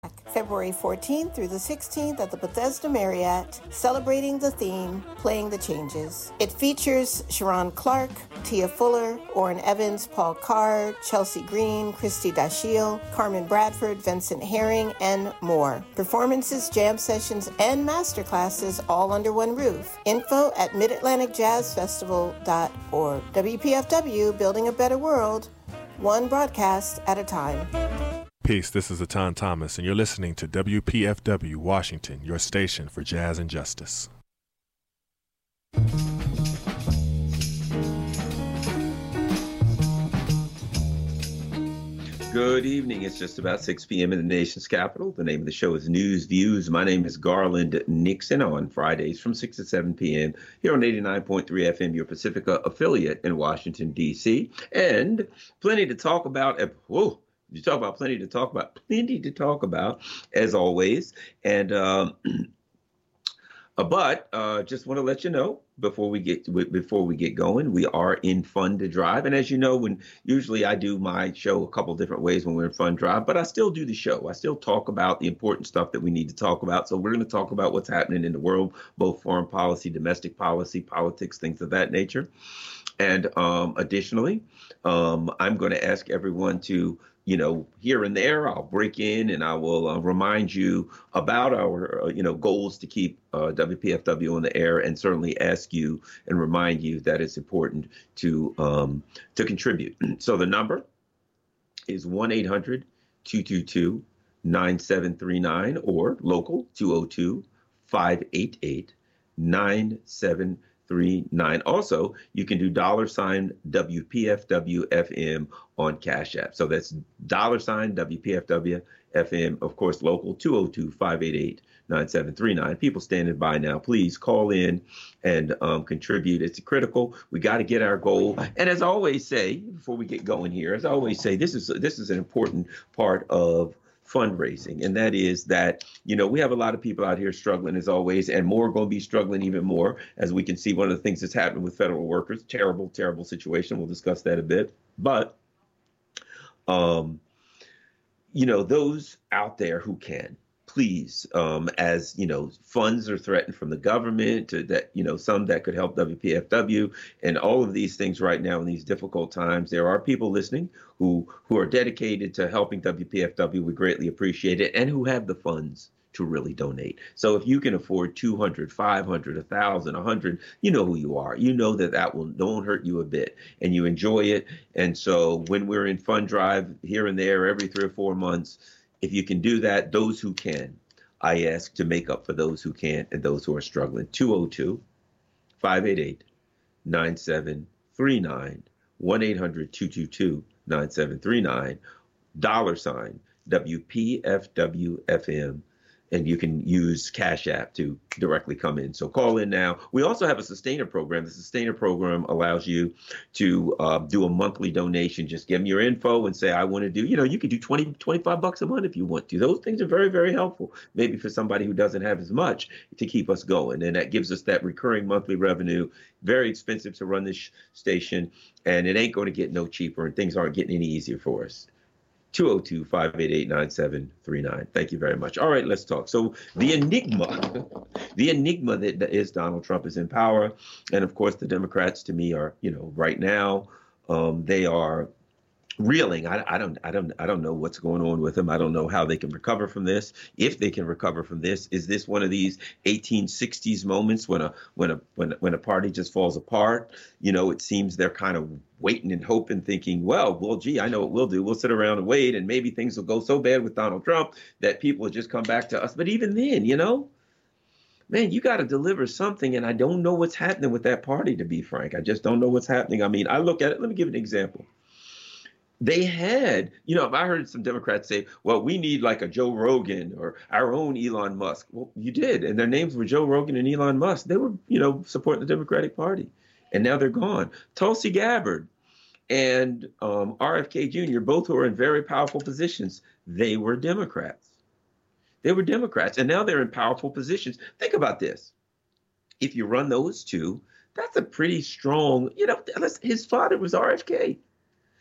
February 14th through the 16th at the Bethesda Marriott, celebrating the theme, Playing the Changes. It features Sharon Clark, Tia Fuller, Orrin Evans, Paul Card, Chelsea Green, Christy Dashiell, Carmen Bradford, Vincent Herring, and more. Performances, jam sessions, and masterclasses all under one roof. Info at midatlanticjazzfestival.org. WPFW, building a better world, one broadcast at a time. Peace, this is Atan Thomas, and you're listening to WPFW Washington, your station for jazz and justice. Good evening. It's just about 6 p.m. in the nation's capital. The name of the show is News Views. My name is Garland Nixon on Fridays from 6 to 7 p.m. here on 89.3 FM, your Pacifica affiliate in Washington, D.C. And plenty to talk about. You talk about plenty to talk about, as always. And but just want to let you know before we get going, we are in Fund to Drive. And as you know, when usually I do my show a couple different ways when we're in Fund Drive, but I still do the show. I still talk about the important stuff that we need to talk about. So we're going to talk about what's happening in the world, both foreign policy, domestic policy, politics, things of that nature. And additionally, I'm going to ask everyone to, here and there, I'll break in and I will remind you about our, goals to keep WPFW on the air, and certainly ask you and remind you that it's important to contribute. So the number is 1-800-222-9739 or local 202-588-9739. Also, you can do $WPFW FM on Cash App. So that's $WPFW FM, of course, local 202-588-9739. People standing by now, please call in and contribute. It's critical. We got to get our goal. And as I always say, before we get going here, this is an important part of fundraising, and that is that, we have a lot of people out here struggling as always, and more are going to be struggling even more, as we can see one of the things that's happening with federal workers. Terrible, terrible situation. We'll discuss that a bit. But, those out there who can, please, as funds are threatened from the government to that, some that could help WPFW and all of these things right now in these difficult times. There are people listening who are dedicated to helping WPFW. We greatly appreciate it, and who have the funds to really donate. So if you can afford 200, 500, 1,000, 100, you know who you are. You know that don't hurt you a bit, and you enjoy it. And so when we're in Fund Drive here and there every 3 or 4 months, if you can do that, those who can, I ask to make up for those who can't and those who are struggling. 202-588-9739, 1-800-222-9739, $WPFW FM. And you can use Cash App to directly come in. So call in now. We also have a Sustainer program. The Sustainer program allows you to do a monthly donation. Just give them your info and say, I want to do, you could do 20, 25 bucks a month if you want to. Those things are very, very helpful. Maybe for somebody who doesn't have as much, to keep us going. And that gives us that recurring monthly revenue. Very expensive to run this station, and it ain't going to get no cheaper, and things aren't getting any easier for us. 202-588-9739. Thank you very much. All right, let's talk. So the enigma that is Donald Trump is in power. And of course, the Democrats, to me, are, right now, they are reeling. I don't know what's going on with them. I don't know how they can recover from this. If they can recover from this, is this one of these 1860s moments when a party just falls apart? It seems they're kind of waiting and hoping, thinking, well, gee, I know what we'll do. We'll sit around and wait, and maybe things will go so bad with Donald Trump that people will just come back to us. But even then, man, you got to deliver something. And I don't know what's happening with that party, to be frank. I just don't know what's happening. I mean, I look at it. Let me give an example. They had, I heard some Democrats say, well, we need like a Joe Rogan or our own Elon Musk. Well, you did. And their names were Joe Rogan and Elon Musk. They were, supporting the Democratic Party. And now they're gone. Tulsi Gabbard and RFK Jr., both who are in very powerful positions, they were Democrats. They were Democrats. And now they're in powerful positions. Think about this. If you run those two, that's a pretty strong, his father was RFK.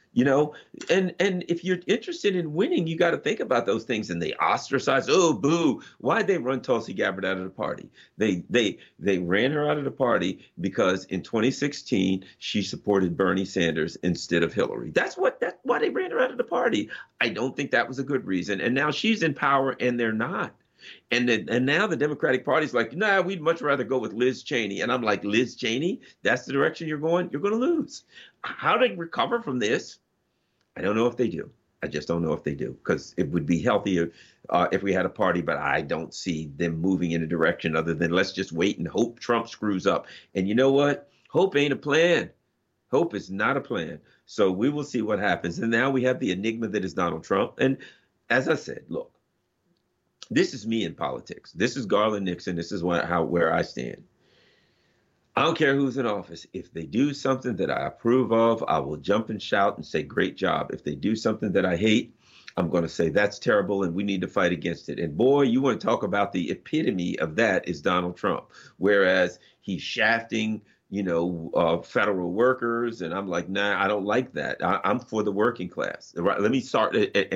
You know, and if you're interested in winning, you got to think about those things. And they ostracize. Oh, boo! Why'd they run Tulsi Gabbard out of the party? They ran her out of the party because in 2016 she supported Bernie Sanders instead of Hillary. That's why they ran her out of the party. I don't think that was a good reason. And now she's in power, and they're not. And now the Democratic Party's like, nah, we'd much rather go with Liz Cheney. And I'm like, Liz Cheney, that's the direction you're going? You're going to lose. How do they recover from this? I don't know if they do. I just don't know if they do, because it would be healthier if we had a party, but I don't see them moving in a direction other than let's just wait and hope Trump screws up. And you know what? Hope ain't a plan. Hope is not a plan. So we will see what happens. And now we have the enigma that is Donald Trump. And as I said, look, this is me in politics. This is Garland Nixon. This is where I stand. I don't care who's in office. If they do something that I approve of, I will jump and shout and say, great job. If they do something that I hate, I'm going to say that's terrible and we need to fight against it. And boy, you want to talk about the epitome of that is Donald Trump. Whereas he's shafting, federal workers. And I'm like, nah, I don't like that. I'm for the working class. Let me start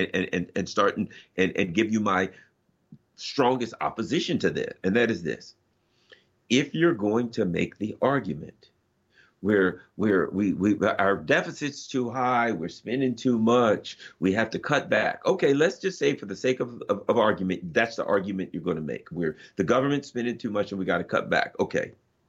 and give you my strongest opposition to that. And that is this. If you're going to make the argument where our deficit's too high, we're spending too much, we have to cut back. Okay, let's just say for the sake of argument, that's the argument you're going to make. Where the government's spending too much and we got to cut back. Okay.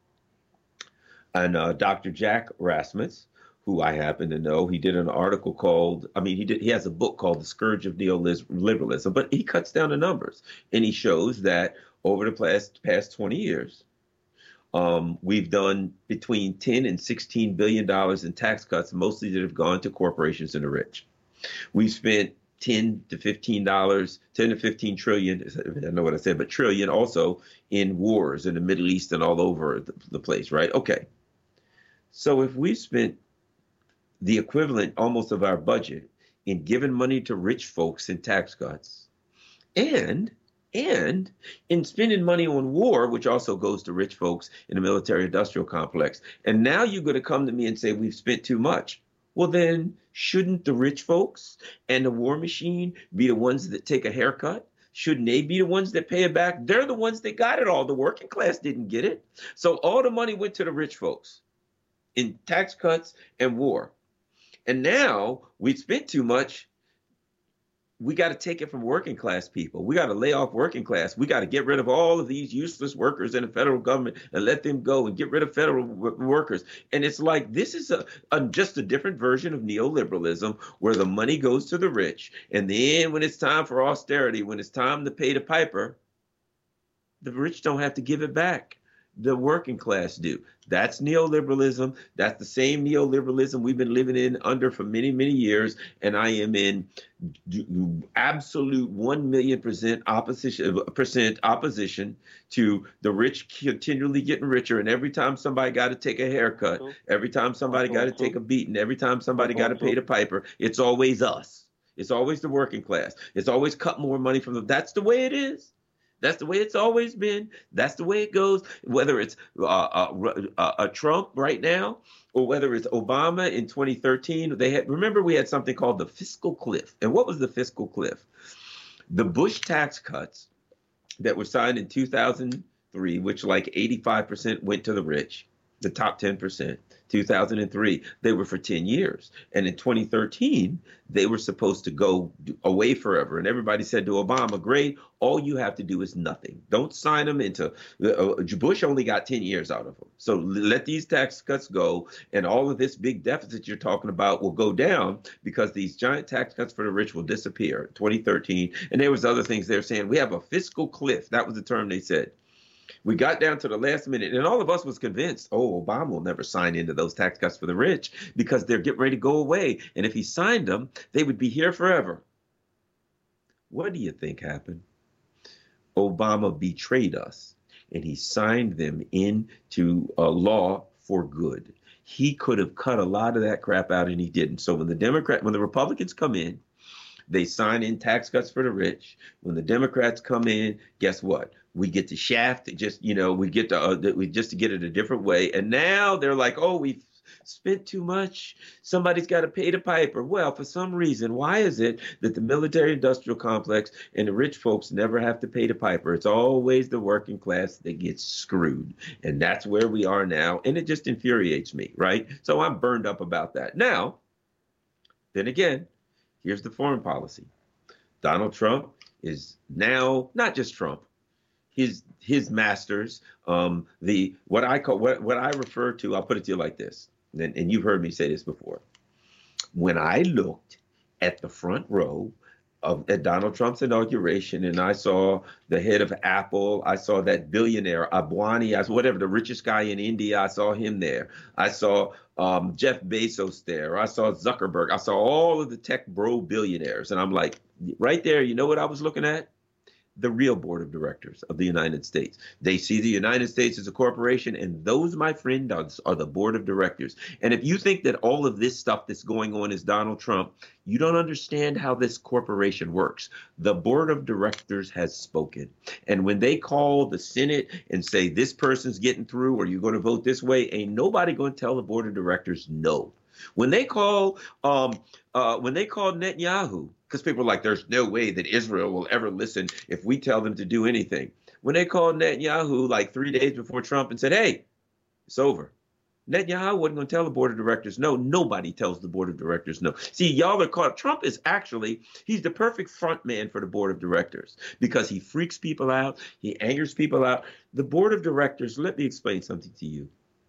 And Dr. Jack Rasmus, who I happen to know, he did an article called, he has a book called The Scourge of Neoliberalism, but he cuts down the numbers and he shows that over the past 20 years, we've done between 10 and $16 billion in tax cuts, mostly that have gone to corporations and the rich. We've spent 10 to 15 trillion, I don't know what I said, but trillion also in wars in the Middle East and all over the place, right? Okay. So if we spent the equivalent almost of our budget in giving money to rich folks in tax cuts and in spending money on war, which also goes to rich folks in the military industrial complex. And now you're going to come to me and say we've spent too much. Well, then shouldn't the rich folks and the war machine be the ones that take a haircut? Shouldn't they be the ones that pay it back? They're the ones that got it all. The working class didn't get it. So all the money went to the rich folks in tax cuts and war. And now we've spent too much. We got to take it from working class people. We got to lay off working class. We got to get rid of all of these useless workers in the federal government and let them go and get rid of federal workers. And it's like this is just a different version of neoliberalism where the money goes to the rich. And then when it's time for austerity, when it's time to pay the piper, the rich don't have to give it back. The working class do. That's neoliberalism. That's the same neoliberalism we've been living in under for many, many years. And I am in absolute 1,000,000% opposition to the rich continually getting richer. And every time somebody got to take a haircut, every time somebody got to take a beating, every time somebody got to pay the piper, it's always us. It's always the working class. It's always cut more money from them. That's the way it is. That's the way it's always been. That's the way it goes, whether it's Trump right now or whether it's Obama in 2013. Remember, we had something called the fiscal cliff. And what was the fiscal cliff? The Bush tax cuts that were signed in 2003, which like 85% went to the rich, the top 10%. 2003, they were for 10 years. And in 2013, they were supposed to go away forever. And everybody said to Obama, great, all you have to do is nothing. Don't sign them into, Bush only got 10 years out of them. So let these tax cuts go. And all of this big deficit you're talking about will go down because these giant tax cuts for the rich will disappear. 2013. And there was other things they're saying. We have a fiscal cliff. That was the term they said. We got down to the last minute and all of us was convinced, Obama will never sign into those tax cuts for the rich because they're getting ready to go away. And if he signed them, they would be here forever. What do you think happened? Obama betrayed us and he signed them into a law for good. He could have cut a lot of that crap out and he didn't. So when the Republicans come in, they sign in tax cuts for the rich. When the Democrats come in, guess what? We get to shaft it, we get to to get it a different way. And now they're like, we've Spent too much. Somebody's got to pay the piper. Well, for some reason, why is it that the military industrial complex and the rich folks never have to pay the piper? It's always the working class that gets screwed. And that's where we are now. And it just infuriates me, right? So I'm burned up about that. Now, then again, here's the foreign policy. Donald Trump is now, not just Trump, his masters, what I refer to, I'll put it to you like this, and you've heard me say this before. When I looked at the front row at Donald Trump's inauguration, and I saw the head of Apple, I saw that billionaire Advani, whatever, the richest guy in India, I saw him there. I saw Jeff Bezos there. I saw Zuckerberg. I saw all of the tech bro billionaires, and I'm like, right there, you know what I was looking at? The real board of directors of the United States. They see the United States as a corporation, and those, my friend, are the board of directors. And if you think that all of this stuff that's going on is Donald Trump, you don't understand how this corporation works. The board of directors has spoken. And when they call the Senate and say this person's getting through or you're going to vote this way, ain't nobody going to tell the board of directors no. When they call Netanyahu, because people are like, there's no way that Israel will ever listen if we tell them to do anything. When they called Netanyahu like 3 days before Trump and said, hey, it's over. Netanyahu wasn't going to tell the board of directors no. Nobody tells the board of directors no. See, y'all are caught. Trump is actually, he's the perfect front man for the board of directors because he freaks people out. He angers people out. The board of directors, let me explain something to you.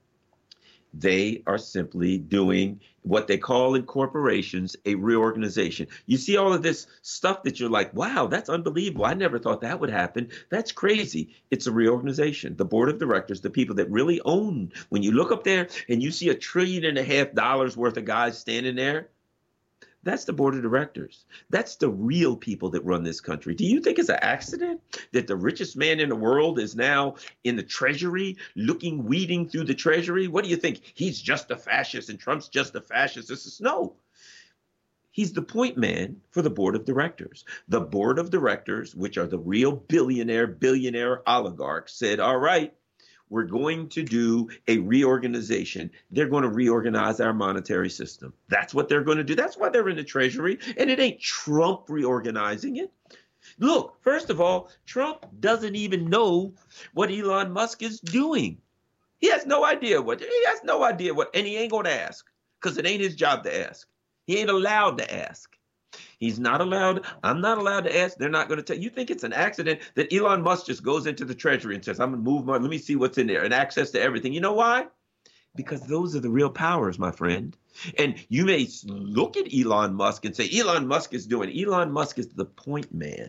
They are simply doing what they call in corporations a reorganization. You see all of this stuff that you're like, wow, that's unbelievable. I never thought that would happen. That's crazy. It's a reorganization. The board of directors, the people that really own, when you look up there and you see $1.5 trillion worth of guys standing there, that's the board of directors. That's the real people that run this country. Do you think it's an accident that the richest man in the world is now in the treasury, weeding through the treasury? What do you think? He's just a fascist and Trump's just a fascist. No. He's the point man for the board of directors. The board of directors, which are the real billionaire oligarchs, said, all right, we're going to do a reorganization. They're going to reorganize our monetary system. That's what they're going to do. That's why they're in the treasury. And it ain't Trump reorganizing it. Look, first of all, Trump doesn't even know what Elon Musk is doing. He has no idea what, and he ain't going to ask because it ain't his job to ask. He ain't allowed to ask. He's not allowed. I'm not allowed to ask. They're not going to tell. You think it's an accident that Elon Musk just goes into the treasury and says, I'm going to move let me see what's in there and access to everything. You know why? Because those are the real powers, my friend. And you may look at Elon Musk and say, Elon Musk is the point man.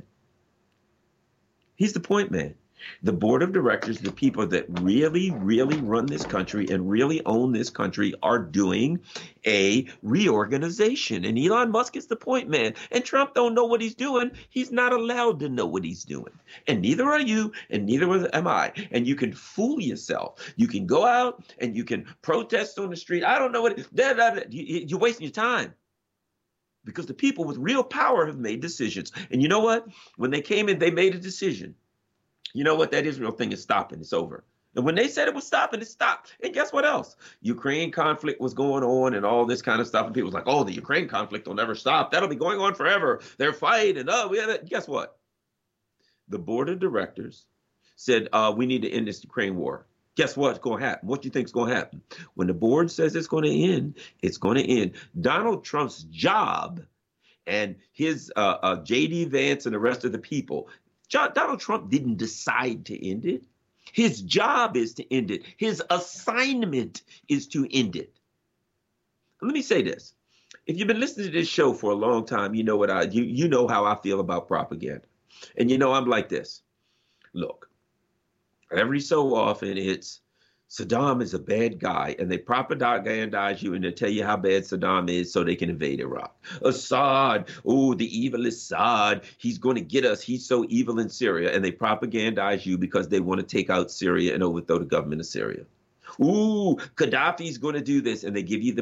He's the point man. The board of directors, the people that really, really run this country and really own this country are doing a reorganization. And Elon Musk is the point man. And Trump don't know what he's doing. He's not allowed to know what he's doing. And neither are you, and neither am I. And you can fool yourself. You can go out and you can protest on the street. I don't know what you're wasting your time. Because the people with real power have made decisions. And you know what? When they came in, they made a decision. You know what? That Israel thing is stopping. It's over. And when they said it was stopping, it stopped. And guess what else? Ukraine conflict was going on and all this kind of stuff. And people was like, oh, the Ukraine conflict will never stop. That'll be going on forever. They're fighting. Guess what? The board of directors said, we need to end this Ukraine war. Guess what's going to happen? What do you think is going to happen? When the board says it's going to end, it's going to end. Donald Trump's job and his J.D. Vance and the rest of the people, Donald Trump didn't decide to end it. His job is to end it. His assignment is to end it. Let me say this. If you've been listening to this show for a long time, you know you know how I feel about propaganda. And you know I'm like this. Look, every so often it's Saddam is a bad guy, and they propagandize you and they tell you how bad Saddam is so they can invade Iraq. Assad, oh, the evil Assad, he's going to get us. He's so evil in Syria, and they propagandize you because they want to take out Syria and overthrow the government of Syria. Ooh, Gaddafi's going to do this, and they give you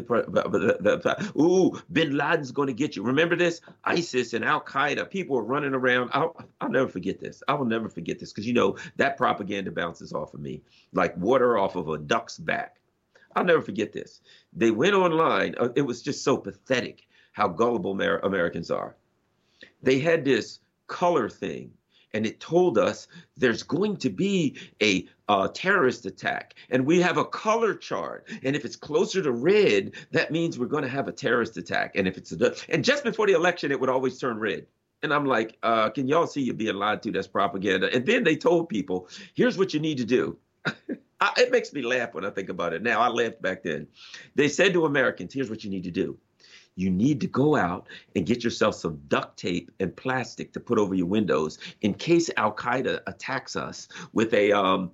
ooh, bin Laden's going to get you. Remember this? ISIS and Al-Qaeda, people are running around. I'll never forget this. I will never forget this because, you know, that propaganda bounces off of me like water off of a duck's back. I'll never forget this. They went online. It was just so pathetic how gullible Americans are. They had this color thing, and it told us there's going to be a terrorist attack, and we have a color chart. And if it's closer to red, that means we're going to have a terrorist attack. And if it's and just before the election, it would always turn red. And I'm like, can y'all see you're being lied to? That's propaganda. And then they told people, here's what you need to do. It makes me laugh when I think about it now. I laughed back then. They said to Americans, here's what you need to do. You need to go out and get yourself some duct tape and plastic to put over your windows in case Al-Qaeda attacks us with a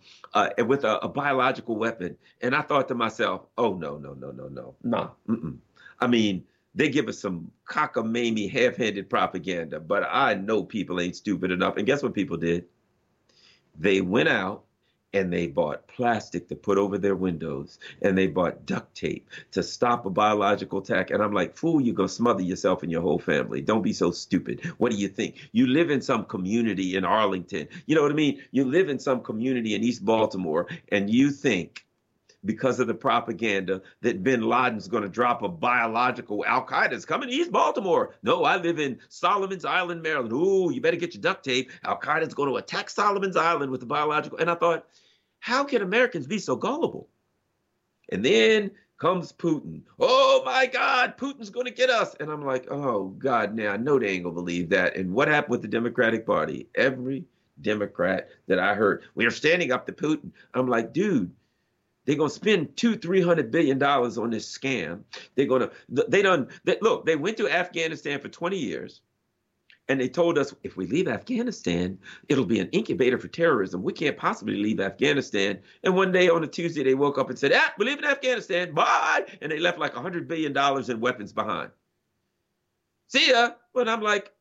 biological weapon. And I thought to myself, oh, no. I mean, they give us some cockamamie, half-handed propaganda, but I know people ain't stupid enough. And guess what people did? They went out and they bought plastic to put over their windows, and they bought duct tape to stop a biological attack. And I'm like, fool, you're going to smother yourself and your whole family. Don't be so stupid. What do you think? You live in some community in Arlington. You know what I mean? You live in some community in East Baltimore, and you think because of the propaganda that bin Laden's going to drop a biological, Al-Qaeda's coming to East Baltimore. No, I live in Solomon's Island, Maryland. Ooh, you better get your duct tape. Al-Qaeda's going to attack Solomon's Island with the biological. And I thought, how can Americans be so gullible? And then comes Putin. Oh my God, Putin's going to get us. And I'm like, oh God, now I know they ain't going to believe that. And what happened with the Democratic Party? Every Democrat that I heard, we are standing up to Putin. I'm like, dude, they're going to spend $200-300 billion on this scam. They're going to, look, they went to Afghanistan for 20 years. And they told us, if we leave Afghanistan, it'll be an incubator for terrorism. We can't possibly leave Afghanistan. And one day on a Tuesday, they woke up and said, we're leaving Afghanistan. Bye. And they left like $100 billion in weapons behind. See ya. But I'm like,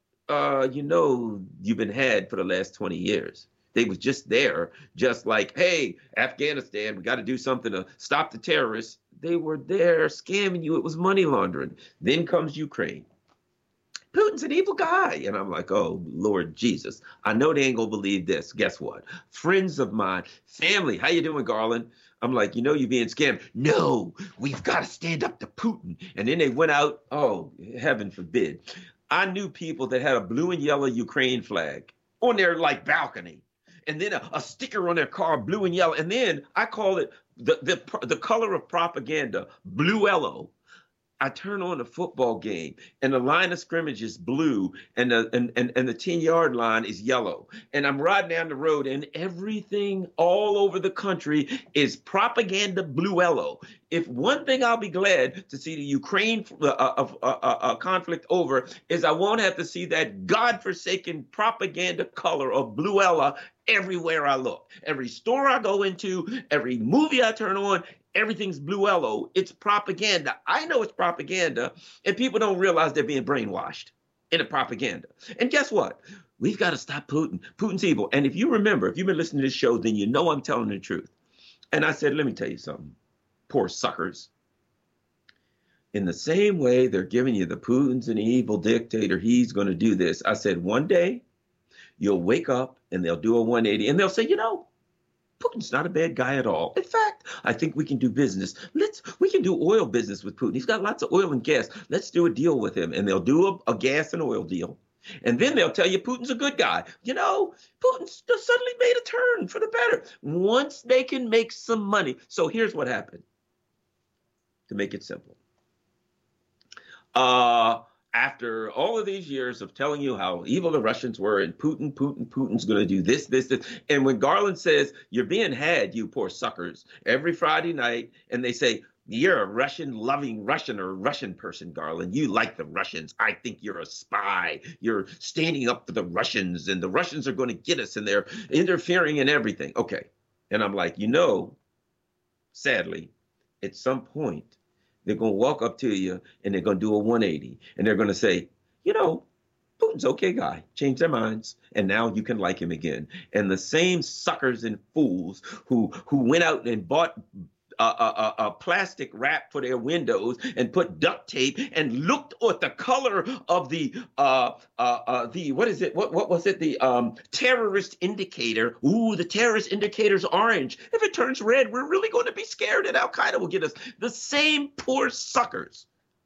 you've been had for the last 20 years. They was just there, just like, hey, Afghanistan, we got to do something to stop the terrorists. They were there scamming you. It was money laundering. Then comes Ukraine. Putin's an evil guy. And I'm like, oh, Lord Jesus, I know they ain't gonna believe this. Guess what? Friends of mine, family, how you doing, Garland? I'm like, you're being scammed. No, we've got to stand up to Putin. And then they went out, oh, heaven forbid. I knew people that had a blue and yellow Ukraine flag on their balcony. And then a sticker on their car, blue and yellow. And then I call it the color of propaganda, blue-yellow. I turn on a football game and the line of scrimmage is blue and the 10-yard line is yellow. And I'm riding down the road and everything all over the country is propaganda blue-yellow. If one thing I'll be glad to see the Ukraine conflict over is I won't have to see that godforsaken propaganda color of blue-yellow everywhere I look. Every store I go into, every movie I turn on, everything's blue-yellow. It's propaganda. I know it's propaganda, and people don't realize they're being brainwashed in the propaganda. And guess what? We've got to stop Putin. Putin's evil. And if you remember, if you've been listening to this show, then you know I'm telling the truth. And I said, let me tell you something. Poor suckers. In the same way they're giving you the Putin's an evil dictator, he's going to do this. I said, one day you'll wake up and they'll do a 180 and they'll say, Putin's not a bad guy at all. In fact, I think we can do business. We can do oil business with Putin. He's got lots of oil and gas. Let's do a deal with him. And they'll do a gas and oil deal. And then they'll tell you Putin's a good guy. Putin's suddenly made a turn for the better. Once they can make some money. So here's what happened. To make it simple. After all of these years of telling you how evil the Russians were and Putin's going to do this. And when Garland says, you're being had, you poor suckers, every Friday night, and they say, you're a Russian-loving Russian or Russian person, Garland. You like the Russians. I think you're a spy. You're standing up for the Russians, and the Russians are going to get us, and they're interfering in everything. Okay. And I'm like, sadly, at some point, they're going to walk up to you and they're going to do a 180 and they're going to say, Putin's okay guy, change their minds. And now you can like him again. And the same suckers and fools who went out and bought a plastic wrap for their windows and put duct tape and looked at the color of the what is it? What was it? The terrorist indicator. Ooh, the terrorist indicator's orange. If it turns red, we're really going to be scared that Al-Qaeda will get us. The same poor suckers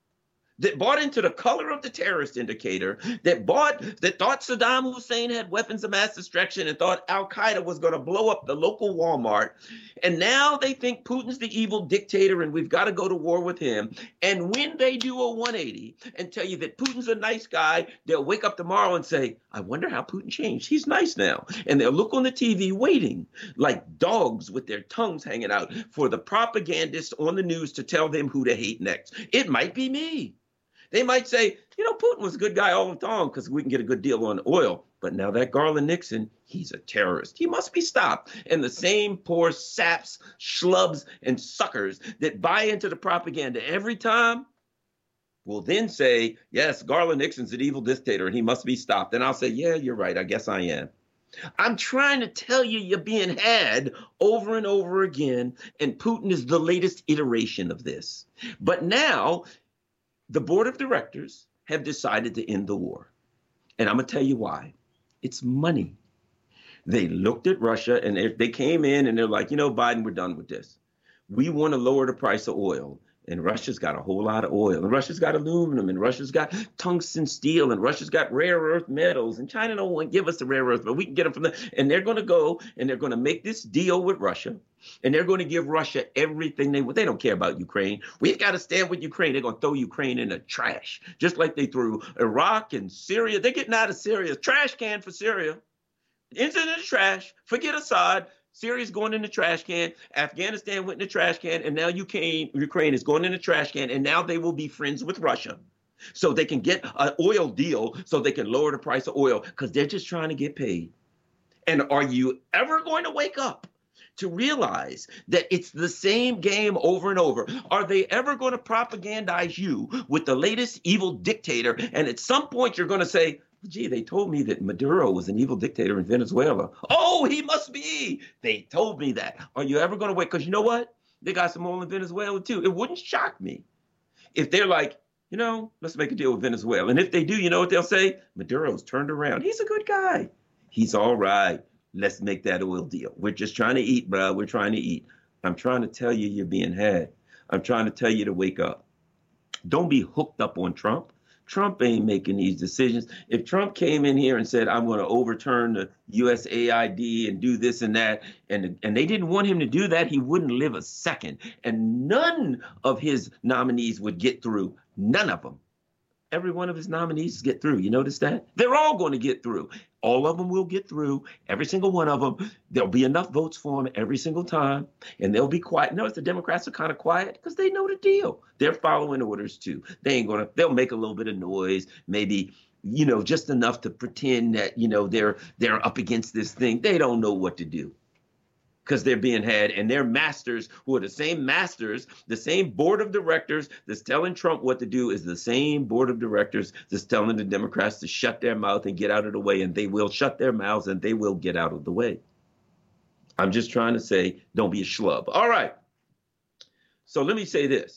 that bought into the color of the terrorist indicator, that thought Saddam Hussein had weapons of mass destruction and thought Al-Qaeda was going to blow up the local Walmart. And now they think Putin's the evil dictator and we've got to go to war with him. And when they do a 180 and tell you that Putin's a nice guy, they'll wake up tomorrow and say, I wonder how Putin changed. He's nice now. And they'll look on the TV waiting like dogs with their tongues hanging out for the propagandist on the news to tell them who to hate next. It might be me. They might say, Putin was a good guy all along because we can get a good deal on oil. But now that Garland Nixon, he's a terrorist. He must be stopped. And the same poor saps, schlubs, and suckers that buy into the propaganda every time will then say, yes, Garland Nixon's an evil dictator and he must be stopped. And I'll say, yeah, you're right. I guess I am. I'm trying to tell you you're being had over and over again. And Putin is the latest iteration of this. But now the board of directors have decided to end the war. And I'm going to tell you why. It's money. They looked at Russia and they came in and they're like, Biden, we're done with this. We want to lower the price of oil. And Russia's got a whole lot of oil. And Russia's got aluminum. And Russia's got tungsten steel. And Russia's got rare earth metals. And China don't want to give us the rare earth, but we can get them from there. And they're going to go and they're going to make this deal with Russia. And they're going to give Russia everything they want. They don't care about Ukraine. We've got to stand with Ukraine. They're going to throw Ukraine in the trash, just like they threw Iraq and Syria. They're getting out of Syria. Trash can for Syria. Into the trash. Forget Assad. Syria's going in the trash can. Afghanistan went in the trash can. And now Ukraine is going in the trash can. And now they will be friends with Russia. So they can get an oil deal so they can lower the price of oil because they're just trying to get paid. And are you ever going to wake up to realize that it's the same game over and over? Are they ever going to propagandize you with the latest evil dictator? And at some point you're going to say, gee, they told me that Maduro was an evil dictator in Venezuela. Oh, he must be. They told me that. Are you ever going to wait? Because you know what? They got some oil in Venezuela too. It wouldn't shock me if they're like, let's make a deal with Venezuela. And if they do, you know what they'll say? Maduro's turned around. He's a good guy. He's all right. Let's make that oil deal. We're just trying to eat, bro. We're trying to eat. I'm trying to tell you you're being had. I'm trying to tell you to wake up. Don't be hooked up on Trump. Trump ain't making these decisions. If Trump came in here and said, I'm going to overturn the USAID and do this and that, and they didn't want him to do that, he wouldn't live a second. And none of his nominees would get through. None of them. Every one of his nominees get through. You notice that? They're all going to get through. All of them will get through. Every single one of them. There'll be enough votes for them every single time. And they'll be quiet. Notice the Democrats are kind of quiet because they know the deal. They're following orders too. They'll make a little bit of noise, maybe, just enough to pretend that, they're up against this thing. They don't know what to do, because they're being had, and their masters, who are the same masters, the same board of directors that's telling Trump what to do, is the same board of directors that's telling the Democrats to shut their mouth and get out of the way, and they will shut their mouths and they will get out of the way. I'm just trying to say, don't be a schlub. All right. So let me say this.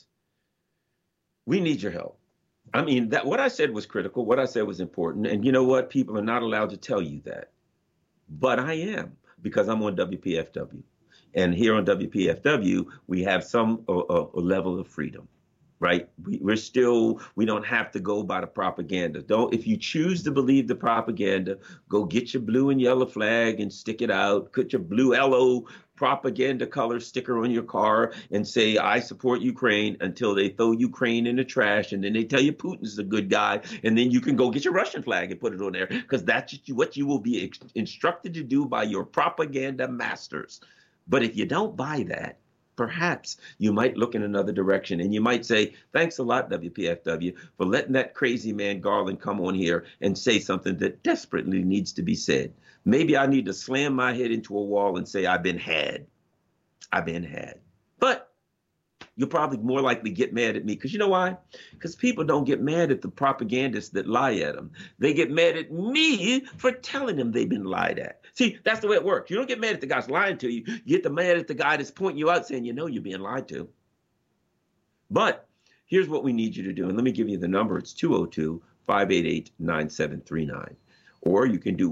We need your help. I mean, what I said was critical. What I said was important. And you know what? People are not allowed to tell you that. But I am, because I'm on WPFW. And here on WPFW, we have some level of freedom, right? We don't have to go by the propaganda. If you choose to believe the propaganda, go get your blue and yellow flag and stick it out. Put your blue LO propaganda color sticker on your car and say, I support Ukraine, until they throw Ukraine in the trash. And then they tell you Putin's a good guy. And then you can go get your Russian flag and put it on there, because that's what you will be instructed to do by your propaganda masters. But if you don't buy that, perhaps you might look in another direction, and you might say, thanks a lot, WPFW, for letting that crazy man Garland come on here and say something that desperately needs to be said. Maybe I need to slam my head into a wall and say, I've been had. I've been had. But You'll probably more likely get mad at me. Because you know why? Because people don't get mad at the propagandists that lie at them. They get mad at me for telling them they've been lied at. See, that's the way it works. You don't get mad at the guy's lying to you. You get mad at the guy that's pointing you out saying, you know, you're being lied to. But here's what we need you to do. And let me give you the number. It's 202-588-9739. Or you can do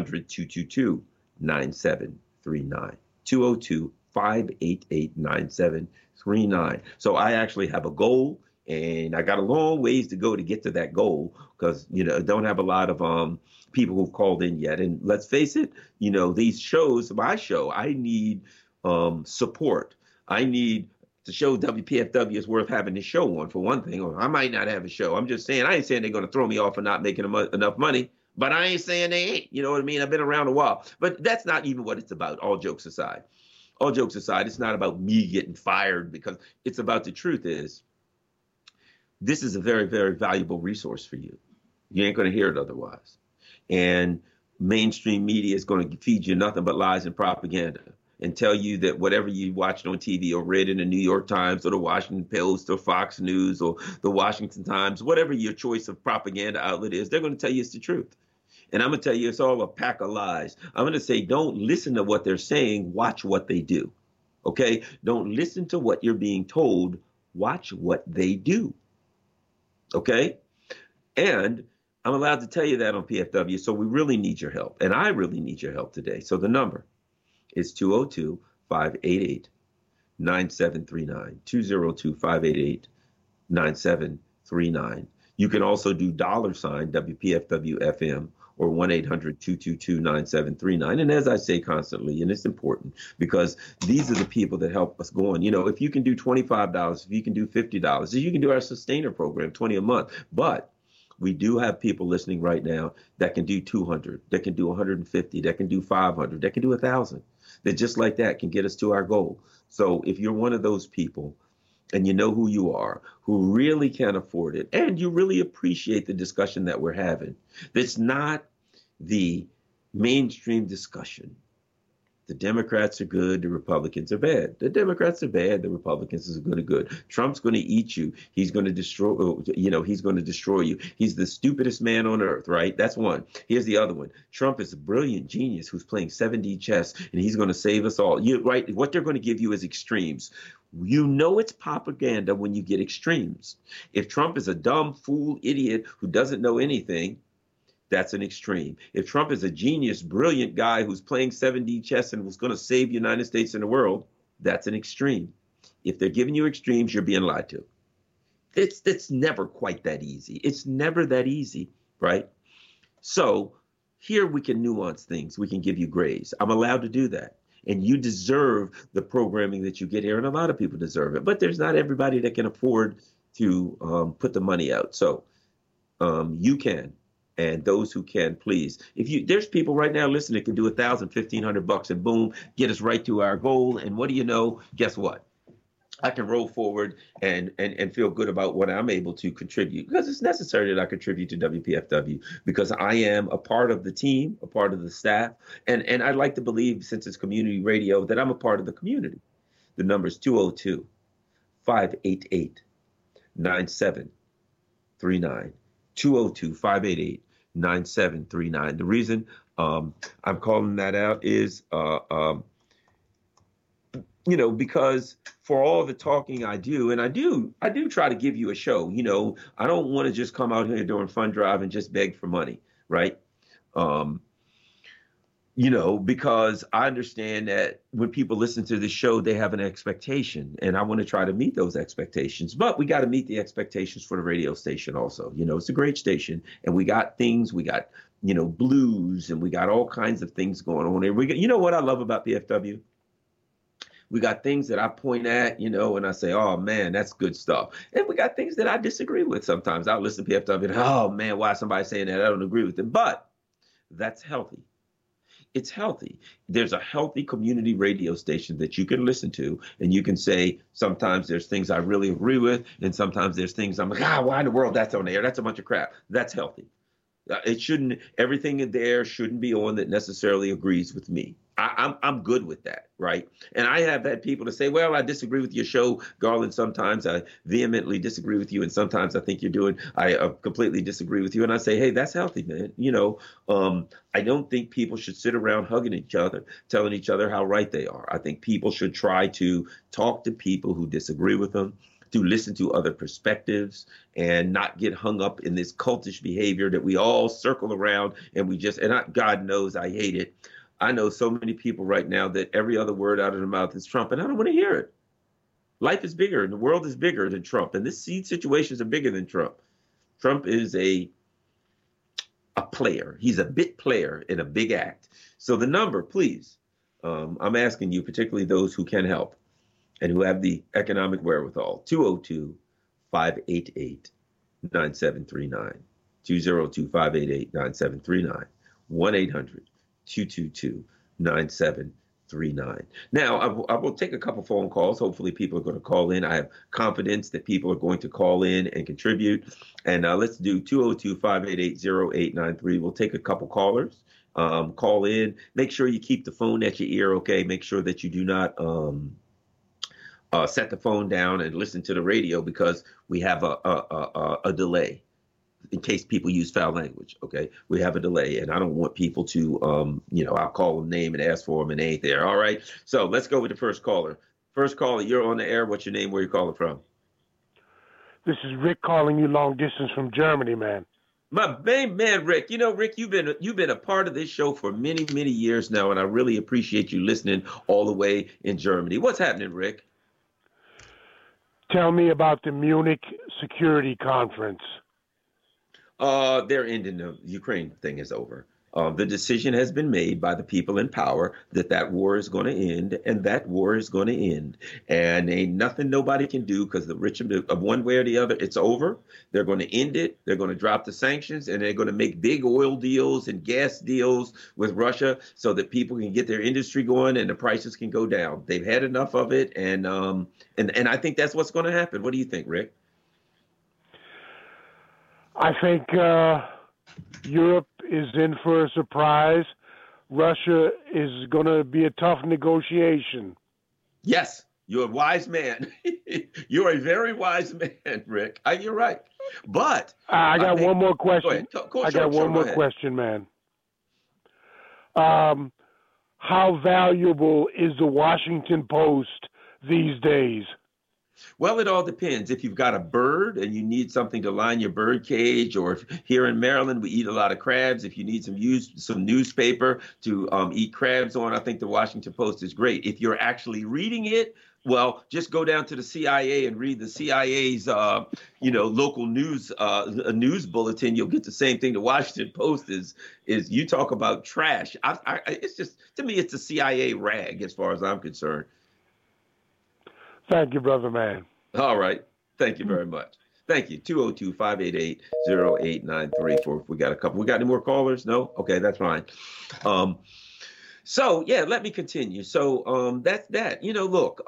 1-800-222-9739. 202-588-9739. So I actually have a goal, and I got a long ways to go to get to that goal because, you know, I don't have a lot of people who've called in yet. And let's face it, you know, these shows, my show, I need support. I need to show WPFW is worth having this show on, for one thing, or I might not have a show. I'm just saying, I ain't saying they're going to throw me off for not making enough money, but I ain't saying they ain't. You know what I mean? I've been around a while, but that's not even what it's about. All jokes aside, it's not about me getting fired, because it's about the truth is this is a very, very valuable resource for you. You ain't going to hear it otherwise. And mainstream media is going to feed you nothing but lies and propaganda and tell you that whatever you watched on TV or read in the New York Times or the Washington Post or Fox News or the Washington Times, whatever your choice of propaganda outlet is, they're going to tell you it's the truth. And I'm going to tell you it's all a pack of lies. I'm going to say, don't listen to what they're saying. Watch what they do. OK, don't listen to what you're being told. Watch what they do. OK, and I'm allowed to tell you that on PFW. So we really need your help. And I really need your help today. So the number is 202-588-9739. 202-588-9739. You can also do $ WPFW-FM or 1-800-222-9739. And as I say constantly, and it's important because these are the people that help us go on. You know, if you can do $25, if you can do $50, you can do our sustainer program, $20 a month. But we do have people listening right now that can do 200, that can do 150, that can do 500, that can do 1,000. That just like that can get us to our goal. So if you're one of those people and you know who you are, who really can't afford it, and you really appreciate the discussion that we're having, that's not the mainstream discussion. The Democrats are good, the Republicans are bad. The Democrats are bad, the Republicans are good. Trump's going to eat you. He's going to destroy, he's going to destroy you. He's the stupidest man on earth, right? That's one. Here's the other one. Trump is a brilliant genius who's playing 7D chess, and he's going to save us all. Right? What they're going to give you is extremes. You know it's propaganda when you get extremes. If Trump is a dumb fool idiot who doesn't know anything, that's an extreme. If Trump is a genius, brilliant guy who's playing 7D chess and was going to save the United States and the world, that's an extreme. If they're giving you extremes, you're being lied to. It's never quite that easy. It's never that easy, right? So here we can nuance things. We can give you grays. I'm allowed to do that. And you deserve the programming that you get here. And a lot of people deserve it. But there's not everybody that can afford to put the money out. So you can. And those who can, please. There's people right now listening that can do $1,000, $1,500 and boom, get us right to our goal. And what do you know? Guess what? I can roll forward and feel good about what I'm able to contribute, because it's necessary that I contribute to WPFW because I am a part of the team, a part of the staff. And I'd like to believe, since it's community radio, that I'm a part of the community. The number is 202-588-9739. 202-588-9739. The reason I'm calling that out is, because for all the talking I do, and I do try to give you a show. I don't want to just come out here during Fund Drive and just beg for money, right? Because I understand that when people listen to the show, they have an expectation, and I want to try to meet those expectations. But we got to meet the expectations for the radio station also. It's a great station, and we got things, we got, blues, and we got all kinds of things going on there. You know what I love about PFW? We got things that I point at, and I say, oh, man, that's good stuff. And we got things that I disagree with sometimes. I'll listen to PFW and, oh, man, why is somebody saying that? I don't agree with them. But that's healthy. It's healthy. There's a healthy community radio station that you can listen to, and you can say, sometimes there's things I really agree with, and sometimes there's things I'm like, why in the world that's on the air? That's a bunch of crap. That's healthy. It shouldn't. Everything in there shouldn't be on that necessarily agrees with me. I'm good with that, right? And I have had people to say, "Well, I disagree with your show, Garland. Sometimes I vehemently disagree with you, and sometimes I think I completely disagree with you." And I say, "Hey, that's healthy, man. I don't think people should sit around hugging each other, telling each other how right they are. I think people should try to talk to people who disagree with them, to listen to other perspectives and not get hung up in this cultish behavior that we all circle around and God knows I hate it. I know so many people right now that every other word out of their mouth is Trump, and I don't want to hear it. Life is bigger and the world is bigger than Trump, and this situations are bigger than Trump. Trump is a player. He's a bit player in a big act. So the number, please, I'm asking you, particularly those who can help and who have the economic wherewithal, 202-588-9739, 202-588-9739, 1-800-222-9739. Now, I will take a couple phone calls. Hopefully people are going to call in. I have confidence that people are going to call in and contribute. And let's do 202-588-0893. We'll take a couple callers. Call in. Make sure you keep the phone at your ear, okay? Make sure that you do not set the phone down and listen to the radio, because we have a delay in case people use foul language. Okay, we have a delay, and I don't want people to, I'll call them name and ask for them, and they ain't there. All right, so let's go with the first caller. First caller, you're on the air. What's your name? Where you calling from? This is Rick calling you long distance from Germany, man. My main man, Rick. Rick, you've been a part of this show for many, many years now, and I really appreciate you listening all the way in Germany. What's happening, Rick? Tell me about the Munich Security Conference. They're ending. The Ukraine thing is over. The decision has been made by the people in power that war is going to end, and that war is going to end. And ain't nothing nobody can do, because the rich of one way or the other, it's over. They're going to end it. They're going to drop the sanctions, and they're going to make big oil deals and gas deals with Russia so that people can get their industry going and the prices can go down. They've had enough of it, and I think that's what's going to happen. What do you think, Rick? I think Europe is in for a surprise. Russia is going to be a tough negotiation. Yes, you're a wise man. You're a very wise man, Rick. You're right. But I got one more question. I got one more question, man. How valuable is the Washington Post these days? Well, it all depends. If you've got a bird and you need something to line your bird cage, or if here in Maryland we eat a lot of crabs, if you need some newspaper to eat crabs on, I think the Washington Post is great. If you're actually reading it, well, just go down to the CIA and read the CIA's, local news bulletin. You'll get the same thing. The Washington Post is you talk about trash. It's just, to me, it's a CIA rag as far as I'm concerned. Thank you, brother man. All right. Thank you very much. Thank you. 202-588-0893. We got a couple. We got any more callers? No? Okay, that's fine. So, yeah, let me continue. So that's that. Look,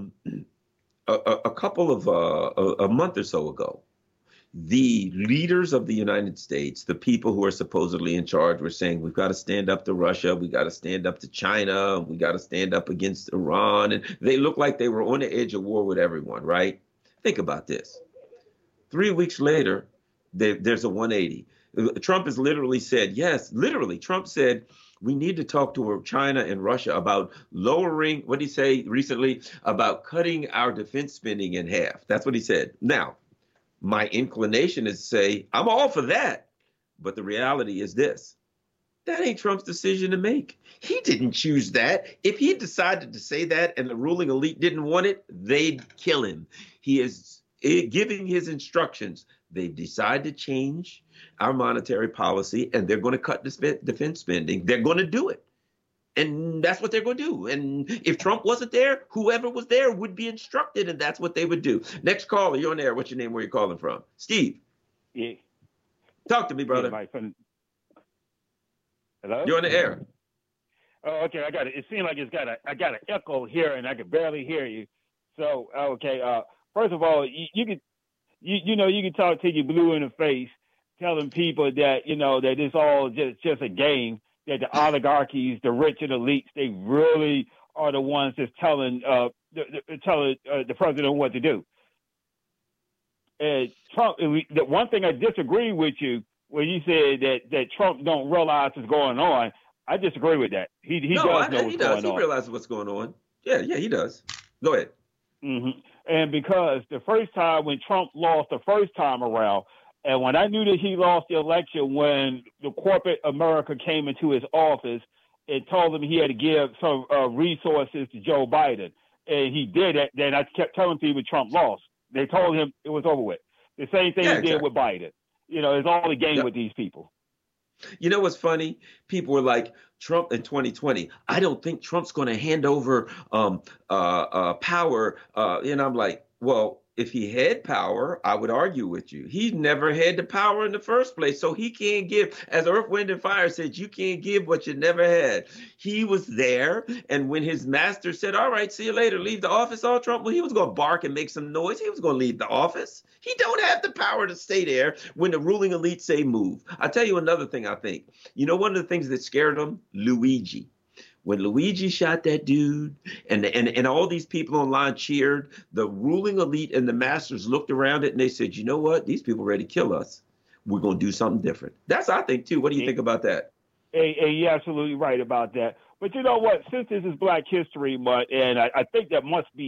a couple of a month or so ago, the leaders of the United States, the people who are supposedly in charge, were saying, we've got to stand up to Russia. We got to stand up to China. We got to stand up against Iran. And they looked like they were on the edge of war with everyone, right? Think about this. 3 weeks later, there's a 180. Trump has literally said, Trump said, we need to talk to China and Russia about lowering, what did he say recently, about cutting our defense spending in half. That's what he said. Now, my inclination is to say, I'm all for that. But the reality is this. That ain't Trump's decision to make. He didn't choose that. If he decided to say that and the ruling elite didn't want it, they'd kill him. He is giving his instructions. They've decided to change our monetary policy, and they're going to cut defense spending. They're going to do it. And that's what they're going to do. And if Trump wasn't there, whoever was there would be instructed, and that's what they would do. Next caller, you're on air. What's your name? Where you calling from? Steve. Yeah. Talk to me, brother. Hello? You're on the air. Oh, okay. I got it. It seems like I got an echo here, and I can barely hear you. So, okay. First of all, you can talk till you're blue in the face, telling people that, that it's all just a game, that the oligarchies, the rich and elites, they really are the ones that's telling the president what to do. And Trump, the one thing I disagree with you when you said that Trump don't realize what's going on. I disagree with that. He does know what's going on. He realizes what's going on. Yeah, he does. Go ahead. Mm-hmm. And because the first time when Trump lost the first time around, and when I knew that he lost the election, when the corporate America came into his office and told him he had to give some resources to Joe Biden, and he did it, then I kept telling people Trump lost. They told him it was over with. The same thing he did with Biden. It's all a game with these people. You know what's funny? People were like, Trump in 2020, I don't think Trump's going to hand over power. And I'm like, well, if he had power, I would argue with you. He never had the power in the first place. So he can't give, as Earth, Wind, and Fire said, you can't give what you never had. He was there. And when his master said, all right, see you later, leave the office, all Trump, well, he was going to bark and make some noise. He was going to leave the office. He don't have the power to stay there when the ruling elite say move. I'll tell you another thing I think. One of the things that scared him, Luigi. When Luigi shot that dude and all these people online cheered, the ruling elite and the masters looked around it and they said, you know what? These people are ready to kill us. We're going to do something different. That's, I think, too. What do you think about that? You're absolutely right about that. But you know what? Since this is Black History Month, and I think that must be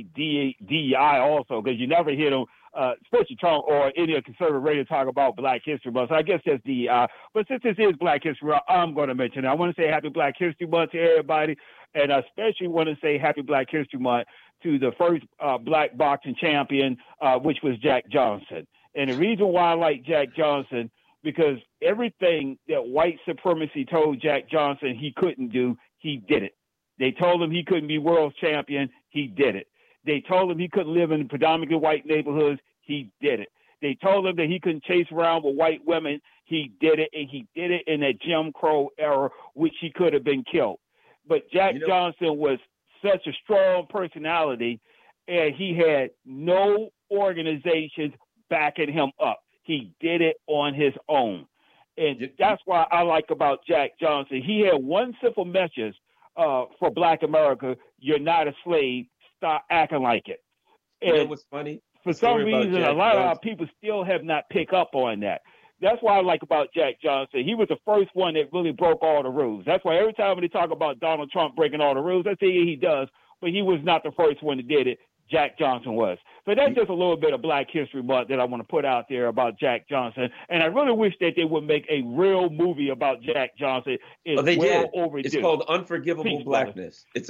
DEI also, because you never hear them, especially Trump or any conservative radio talk about Black History Month. So I guess that's DEI. But since this is Black History Month, I'm going to mention it. I want to say Happy Black History Month to everybody, and I especially want to say Happy Black History Month to the first black boxing champion, which was Jack Johnson. And the reason why I like Jack Johnson, because everything that white supremacy told Jack Johnson he couldn't do, he did it. They told him he couldn't be world champion, he did it. They told him he couldn't live in predominantly white neighborhoods, he did it. They told him that he couldn't chase around with white women, he did it, and he did it in that Jim Crow era, which he could have been killed. But Jack Johnson was such a strong personality, and he had no organizations backing him up. He did it on his own. And that's why I like about Jack Johnson. He had one simple message for Black America: you're not a slave. Stop acting like it. And you know what's funny? For some reason, a lot of our people still have not picked up on that. That's what I like about Jack Johnson. He was the first one that really broke all the rules. That's why every time they talk about Donald Trump breaking all the rules, I say he does, but he was not the first one that did it. Jack Johnson was. So that's just a little bit of Black History Month that I want to put out there about Jack Johnson. And I really wish that they would make a real movie about Jack Johnson. They did. Overdue. It's called Unforgivable Blackness. It's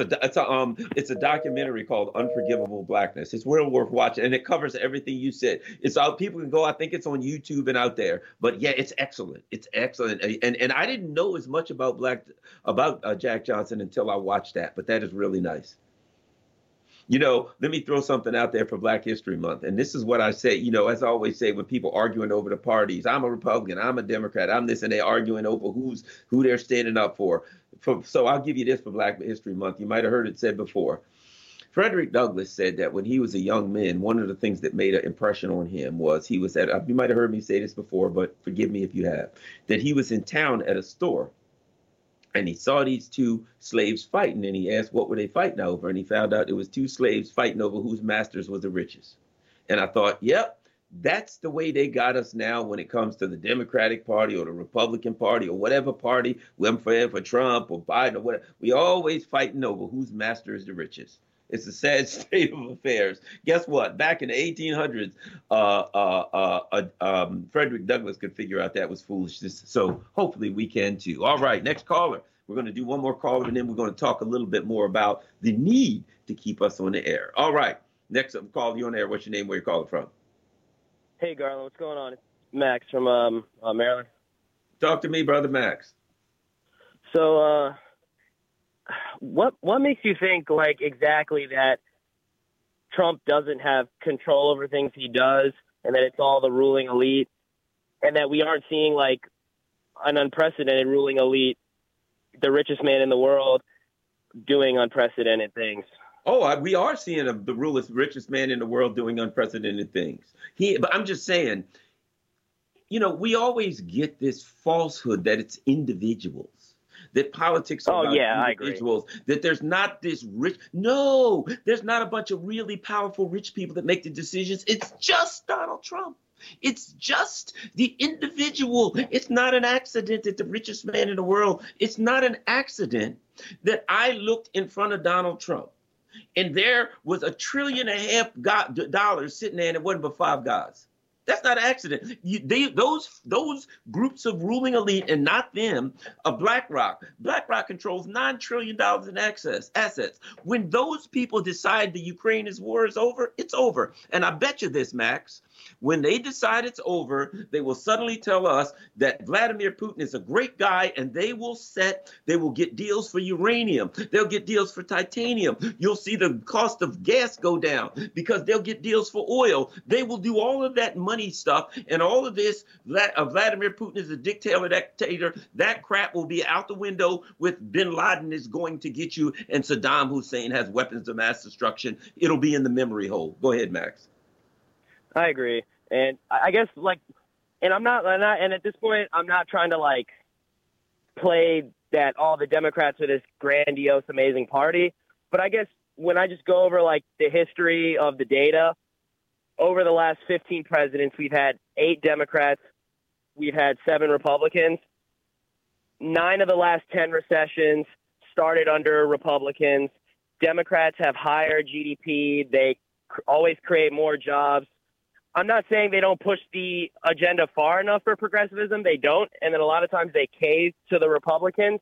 a documentary called Unforgivable Blackness. It's well worth watching, and it covers everything you said. It's out. People can go. I think it's on YouTube and out there. But yeah, it's excellent. It's excellent. And I didn't know as much about Jack Johnson until I watched that. But that is really nice. Let me throw something out there for Black History Month. And this is what I say, as I always say, when people arguing over the parties, I'm a Republican, I'm a Democrat, I'm this, and they arguing over who they're standing up for. So I'll give you this for Black History Month. You might have heard it said before. Frederick Douglass said that when he was a young man, one of the things that made an impression on him was you might have heard me say this before, but forgive me if you have, that he was in town at a store. And he saw these two slaves fighting, and he asked, what were they fighting over? And he found out it was two slaves fighting over whose masters was the richest. And I thought, yep, that's the way they got us now when it comes to the Democratic Party or the Republican Party or whatever party, we're for Trump or Biden or whatever. We always fighting over whose master is the richest. It's a sad state of affairs. Guess what? Back in the 1800s, Frederick Douglass could figure out that was foolishness. So hopefully we can too. All right, next caller. We're going to do one more caller, and then we're going to talk a little bit more about the need to keep us on the air. All right, next up, call you on air. What's your name? Where you calling from? Hey, Garland. What's going on? It's Max from Maryland. Talk to me, brother Max. So, What makes you think exactly that Trump doesn't have control over things he does, and that it's all the ruling elite, and that we aren't seeing an unprecedented ruling elite, the richest man in the world, doing unprecedented things? Oh, we are seeing the richest man in the world doing unprecedented things. But I'm just saying, we always get this falsehood that it's individuals, that politics are about individuals, that there's not this rich. No, there's not a bunch of really powerful rich people that make the decisions. It's just Donald Trump. It's just the individual. It's not an accident that the richest man in the world, it's not an accident that I looked in front of Donald Trump and there was $1.5 trillion sitting there and it wasn't but 5 guys. That's not an accident. Those groups of ruling elite and not them are BlackRock. BlackRock controls $9 trillion in assets. When those people decide the Ukraine war is over, it's over. And I bet you this, Max, when they decide it's over, they will suddenly tell us that Vladimir Putin is a great guy and they will get deals for uranium. They'll get deals for titanium. You'll see the cost of gas go down because they'll get deals for oil. They will do all of that money stuff and all of this. Vladimir Putin is a dictator. That crap will be out the window with bin Laden is going to get you and Saddam Hussein has weapons of mass destruction. It'll be in the memory hole. Go ahead, Max. I agree. And I guess and and at this point, I'm not trying to play that all the Democrats are this grandiose, amazing party. But I guess when I just go over the history of the data, over the last 15 presidents, we've had 8 Democrats. We've had 7 Republicans. 9 of the last 10 recessions started under Republicans. Democrats have higher GDP. They always create more jobs. I'm not saying they don't push the agenda far enough for progressivism. They don't. And then a lot of times they cave to the Republicans.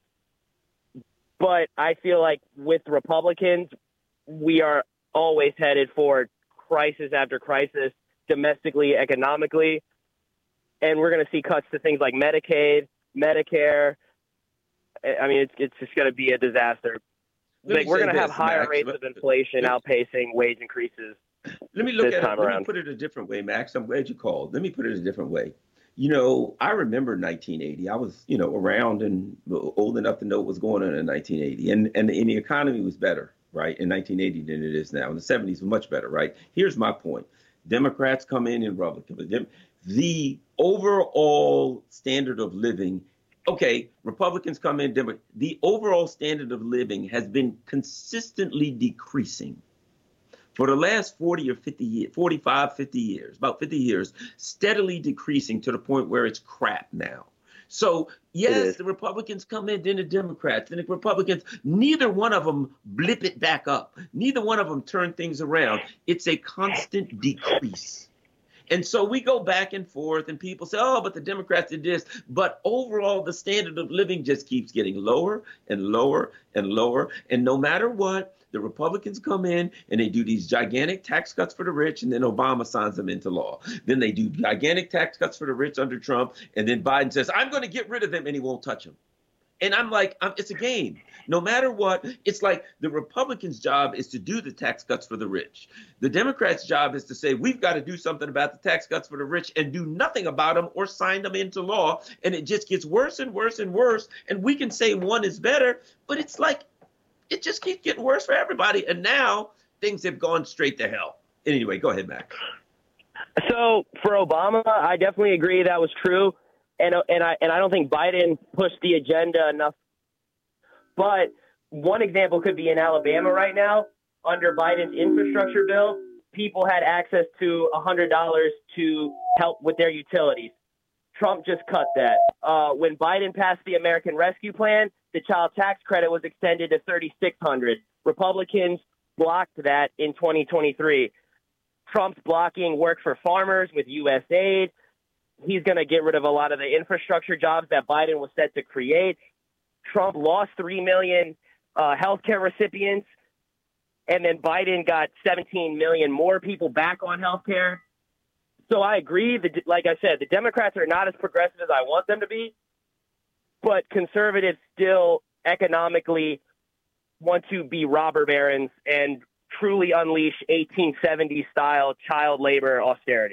But I feel like with Republicans, we are always headed for crisis after crisis, domestically, economically. And we're going to see cuts to things like Medicaid, Medicare. I mean, it's just going to be a disaster. We're going to have higher rates of inflation outpacing wage increases. Let me put it a different way, Max. I'm glad you called. Let me put it a different way. I remember 1980. I was, around and old enough to know what was going on in 1980. And the economy was better, right, in 1980 than it is now. In the 70s was much better, right? Here's my point. Democrats come in and Republicans. The overall standard of living, okay, Republicans come in, the overall standard of living has been consistently decreasing. For the last 40 or 50 years, 45, 50 years, about 50 years, steadily decreasing to the point where it's crap now. So, yes, the Republicans come in, then the Democrats, then the Republicans, neither one of them blip it back up. Neither one of them turn things around. It's a constant decrease. And so we go back and forth and people say, oh, but the Democrats did this. But overall, the standard of living just keeps getting lower and lower and lower. And no matter what, the Republicans come in and they do these gigantic tax cuts for the rich, and then Obama signs them into law. Then they do gigantic tax cuts for the rich under Trump, and then Biden says, I'm going to get rid of them, and he won't touch them. And I'm like, it's a game. No matter what, it's like the Republicans' job is to do the tax cuts for the rich. The Democrats' job is to say, we've got to do something about the tax cuts for the rich and do nothing about them or sign them into law. And it just gets worse and worse and worse. And we can say one is better, but it's like, it just keeps getting worse for everybody. And now things have gone straight to hell. Anyway, go ahead, Mac. So for Obama, I definitely agree that was true. And I don't think Biden pushed the agenda enough. But one example could be in Alabama right now. Under Biden's infrastructure bill, people had access to $100 to help with their utilities. Trump just cut that. When Biden passed the American Rescue Plan, the child tax credit was extended to $3,600. Republicans blocked that in 2023. Trump's blocking work for farmers with USAID. He's going to get rid of a lot of the infrastructure jobs that Biden was set to create. Trump lost 3 million healthcare recipients, and then Biden got 17 million more people back on healthcare. So I agree that, like I said, the Democrats are not as progressive as I want them to be, but conservatives still economically want to be robber barons and truly unleash 1870s style child labor austerity.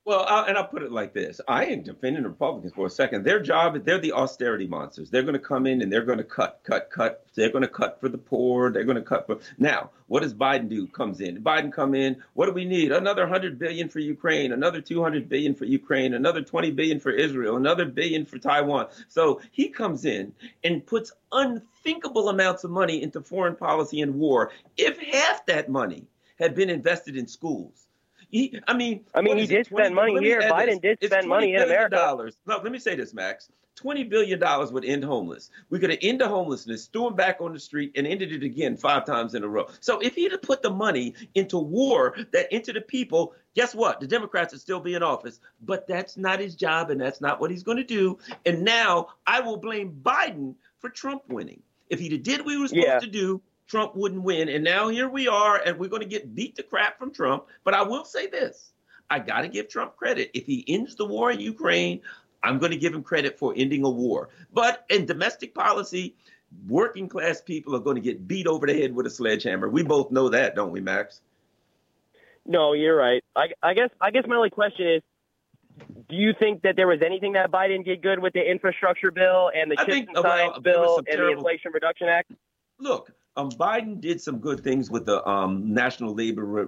Well, and I'll put it like this. I ain't defending the Republicans for a second. Their job, they're the austerity monsters. They're going to come in and they're going to cut. They're going to cut for the poor. They're going to cut for. Now, what does Biden do? Comes in. Biden come in. What do we need? Another $100 billion for Ukraine, another $200 billion for Ukraine, another $20 billion for Israel, another billion for Taiwan. So he comes in and puts unthinkable amounts of money into foreign policy and war. If half that money had been invested in schools, he did spend money here. Biden did spend money in America. No, let me say this, Max. $20 billion would end homeless. We could have ended homelessness, threw them back on the street, and ended it again 5 times in a row. So if he'd have put the money into war, into the people, guess what? The Democrats would still be in office. But that's not his job, and that's not what he's going to do. And now I will blame Biden for Trump winning. If he did what he was supposed to do, Trump wouldn't win. And now here we are, and we're going to get beat to crap from Trump. But I will say this. I got to give Trump credit. If he ends the war in Ukraine, I'm going to give him credit for ending a war. But in domestic policy, working class people are going to get beat over the head with a sledgehammer. We both know that, don't we, Max? No, you're right. I guess my only question is, do you think that there was anything that Biden did good with the infrastructure bill and the CHIPS and Science bill and the Inflation Reduction Act? Look, Biden did some good things with the national labor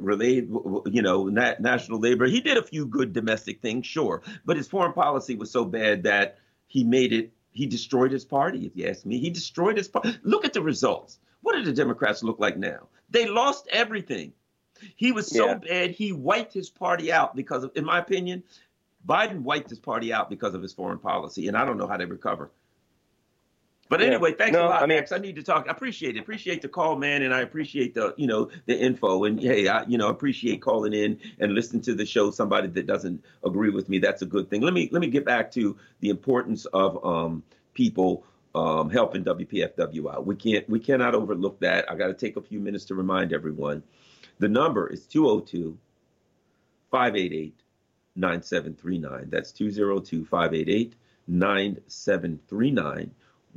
national labor. He did a few good domestic things, sure, but his foreign policy was so bad that he destroyed his party. If you ask me, he destroyed his party. Look at the results. What do the Democrats look like now? They lost everything. He was so bad, he wiped his party out because of, in my opinion, Biden wiped his party out because of his foreign policy, and I don't know how they recover. But anyway, thanks a lot, Max. I need to talk. I appreciate it. Appreciate the call, man, and I appreciate the info. And hey, I appreciate calling in and listening to the show. Somebody that doesn't agree with me, that's a good thing. Let me get back to the importance of people helping WPFW out. We cannot overlook that. I got to take a few minutes to remind everyone. The number is 202-588-9739. That's 202-588-9739.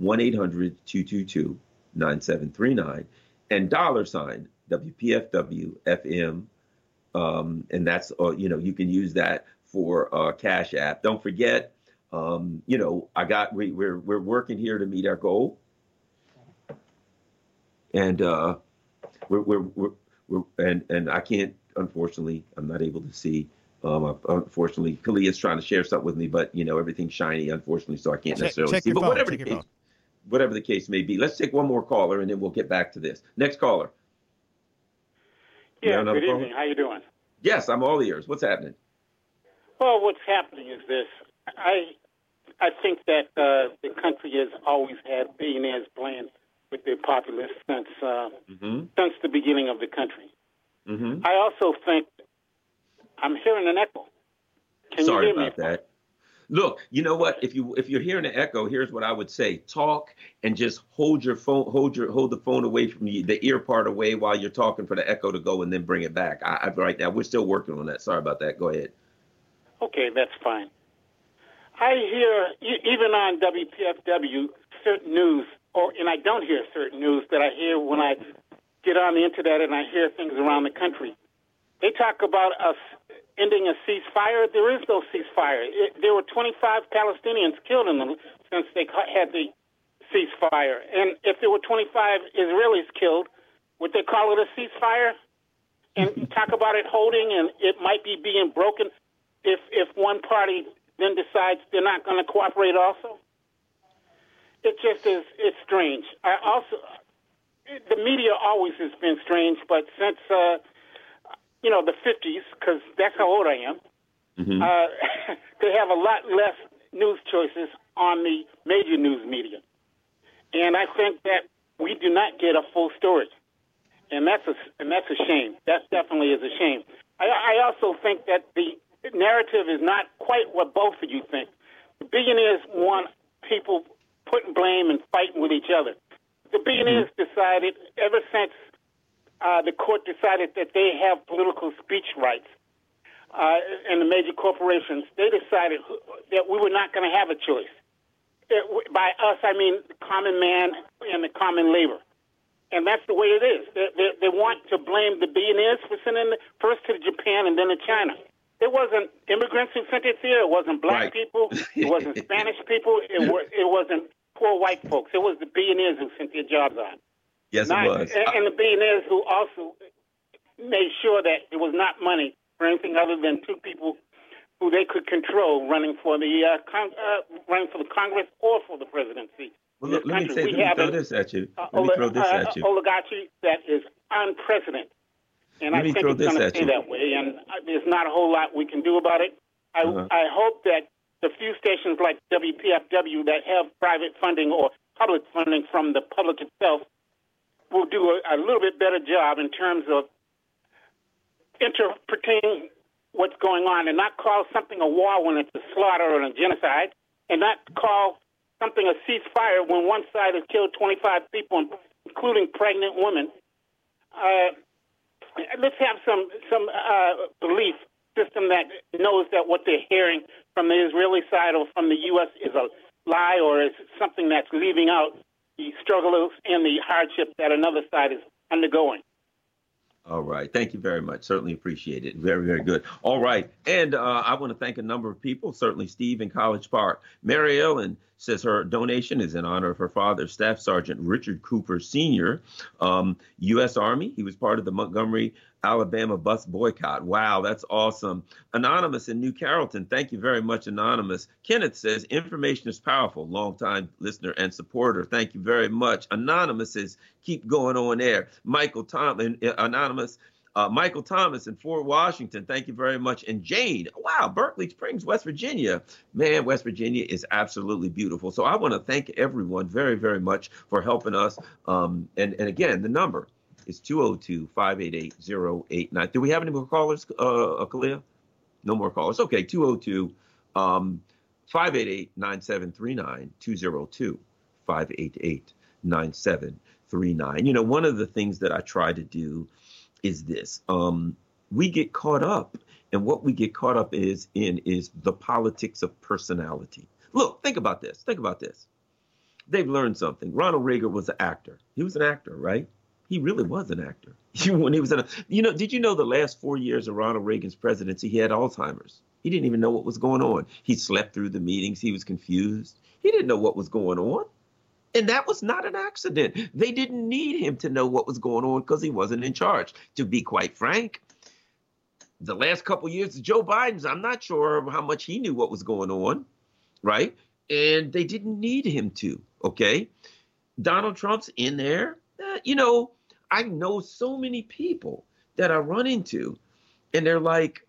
1-800-222-9739 and $sign WPFW FM. And that's, you can use that for Cash App. Don't forget, we're working here to meet our goal. And and I can't, unfortunately, I'm not able to see. Unfortunately, Kalia's trying to share something with me, but everything's shiny, unfortunately, so I can't necessarily see. But whatever the case may be, let's take one more caller and then we'll get back to this. Next caller. Yeah, good evening. How you doing? Yes, I'm all ears. What's happening? Well, what's happening is this. I think that the country has always had billionaires playing with their populace since the beginning of the country. Mm-hmm. I also think I'm hearing an echo. Sorry about that. Look, you know what? If you're hearing an echo, here's what I would say: talk and just hold your phone, hold the phone away from the ear part away while you're talking for the echo to go, and then bring it back. Right now, we're still working on that. Sorry about that. Go ahead. Okay, that's fine. I hear even on WPFW certain news, and I don't hear certain news that I hear when I get on the internet and I hear things around the country. They talk about us ending a ceasefire. There is no ceasefire. There were 25 Palestinians killed since they had the ceasefire. And if there were 25 Israelis killed, would they call it a ceasefire? And talk about it holding and it might be being broken if one party then decides they're not going to cooperate also? It just is, it's strange. The media always has been strange, but since the 50s, because that's how old I am, they have a lot less news choices on the major news media. And I think that we do not get a full story. And that's a shame. That definitely is a shame. I also think that the narrative is not quite what both of you think. The billionaires want people putting blame and fighting with each other. The billionaires decided, ever since the court decided that they have political speech rights, and the major corporations, they decided that we were not going to have a choice. By us, I mean the common man and the common labor. And that's the way it is. They want to blame the billionaires for sending first to Japan and then to China. There wasn't immigrants who sent it there. It wasn't black people. It wasn't Spanish people. It wasn't poor white folks. It was the billionaires who sent their jobs on. Yes, it was. And the billionaires who also made sure that it was not money for anything other than two people who they could control running for the Congress or for the presidency. Well, let me throw this at you. Oligarchy that is unprecedented. And I think it's going to stay that way. And there's not a whole lot we can do about it. I hope that the few stations like WPFW that have private funding or public funding from the public itself will do a little bit better job in terms of interpreting what's going on and not call something a war when it's a slaughter or a genocide, and not call something a ceasefire when one side has killed 25 people, including pregnant women. Let's have some belief system that knows that what they're hearing from the Israeli side or from the U.S. is a lie or is something that's leaving out the struggles and the hardship that another side is undergoing. All right. Thank you very much. Certainly appreciate it. Very, very good. All right. And I want to thank a number of people, certainly Steve in College Park. Mary Ellen says her donation is in honor of her father, Staff Sergeant Richard Cooper Sr., U.S. Army. He was part of the Montgomery, Alabama bus boycott. Wow, that's awesome. Anonymous in New Carrollton. Thank you very much, Anonymous. Kenneth says information is powerful. Longtime listener and supporter. Thank you very much. Anonymous says keep going on air. Michael Thomas, Anonymous. Michael Thomas in Fort Washington, thank you very much. And Jane, wow, Berkeley Springs, West Virginia. Man, West Virginia is absolutely beautiful. So I want to thank everyone very, very much for helping us. And again, the number is 202-588-0889. Do we have any more callers, Kalia? No more callers. Okay, 202-588-9739, 202-588-9739. You know, one of the things that I try to do is this. We get caught up, and what we get caught up is the politics of personality. Look, think about this. They've learned something. Ronald Reagan was an actor. He was an actor, right? He really was an actor. When he was did you know the last 4 years of Ronald Reagan's presidency, he had Alzheimer's. He didn't even know what was going on. He slept through the meetings. He was confused. He didn't know what was going on. And that was not an accident. They didn't need him to know what was going on because he wasn't in charge. To be quite frank, the last couple of years of Joe Biden's, I'm not sure how much he knew what was going on, right? And they didn't need him to, okay? Donald Trump's in there. I know so many people that I run into, and they're like,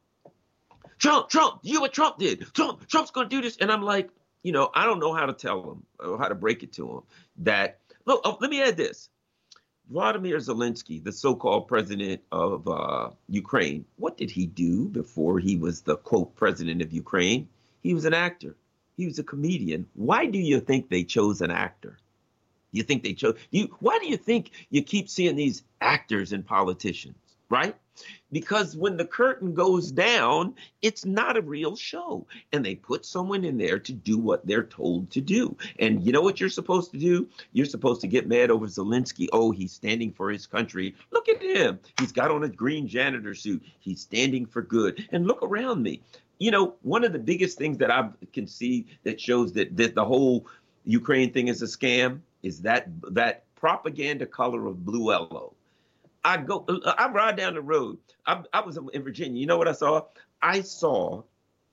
Trump, you what Trump did. Trump's going to do this. And I'm like, I don't know how to tell them or how to break it to them that, look, let me add this. Vladimir Zelensky, the so-called president of Ukraine, what did he do before he was the, quote, president of Ukraine? He was an actor. He was a comedian. Why do you think they chose an actor? You think they chose why do you think you keep seeing these actors and politicians, right? Because when the curtain goes down, it's not a real show. And they put someone in there to do what they're told to do. And you know what you're supposed to do? You're supposed to get mad over Zelensky. Oh, he's standing for his country. Look at him. He's got on a green janitor suit. He's standing for good. And look around me. One of the biggest things that I can see that shows that the whole Ukraine thing is a scam is that propaganda color of blue yellow. I ride down the road. I was in Virginia. You know what I saw? I saw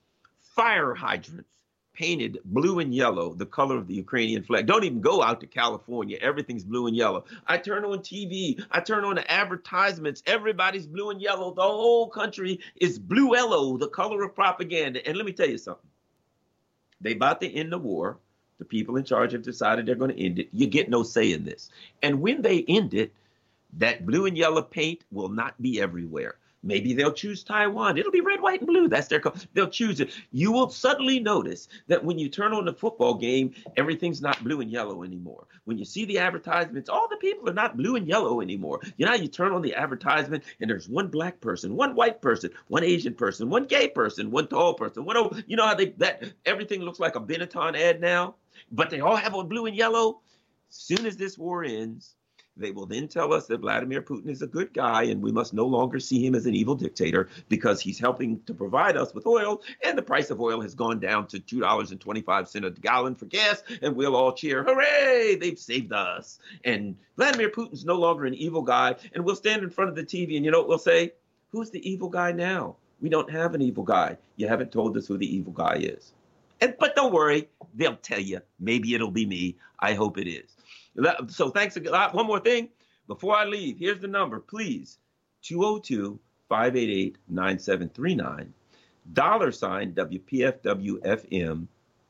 fire hydrants painted blue and yellow, the color of the Ukrainian flag. Don't even go out to California. Everything's blue and yellow. I turn on TV. I turn on the advertisements. Everybody's blue and yellow. The whole country is blue yellow, the color of propaganda. And let me tell you something. They about to end the war. The people in charge have decided they're going to end it. You get no say in this. And when they end it, that blue and yellow paint will not be everywhere. Maybe they'll choose Taiwan. It'll be red, white, and blue. That's their color. They'll choose it. You will suddenly notice that when you turn on the football game, everything's not blue and yellow anymore. When you see the advertisements, all the people are not blue and yellow anymore. You turn on the advertisement and there's one black person, one white person, one Asian person, one gay person, one tall person, one old. You know how everything looks like a Benetton ad now, but they all have on blue and yellow. As soon as this war ends, They will then tell us that Vladimir Putin is a good guy and we must no longer see him as an evil dictator because he's helping to provide us with oil, and the price of oil has gone down to $2.25 a gallon for gas, and we'll all cheer, hooray, they've saved us. And Vladimir Putin's no longer an evil guy, and we'll stand in front of the TV and you know what we'll say? Who's the evil guy now? We don't have an evil guy. You haven't told us who the evil guy is. But don't worry, they'll tell you. Maybe it'll be me. I hope it is. So thanks a lot. One more thing. Before I leave, here's the number, please. 202-588-9739. $ WPFWFM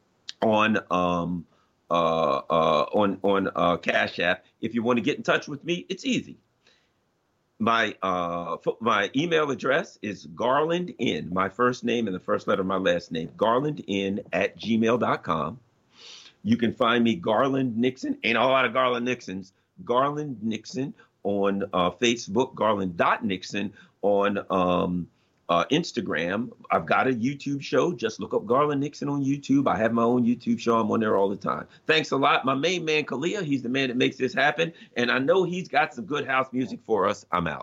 on Cash App. If you want to get in touch with me, it's easy. My email address is garlandn, my first name and the first letter of my last name, garlandn@gmail.com. You can find me, Garland Nixon. Ain't a lot of Garland Nixons. Garland Nixon on Facebook, Garland.Nixon on Instagram. I've got a YouTube show. Just look up Garland Nixon on YouTube. I have my own YouTube show. I'm on there all the time. Thanks a lot. My main man, Kalia, he's the man that makes this happen. And I know he's got some good house music for us. I'm out.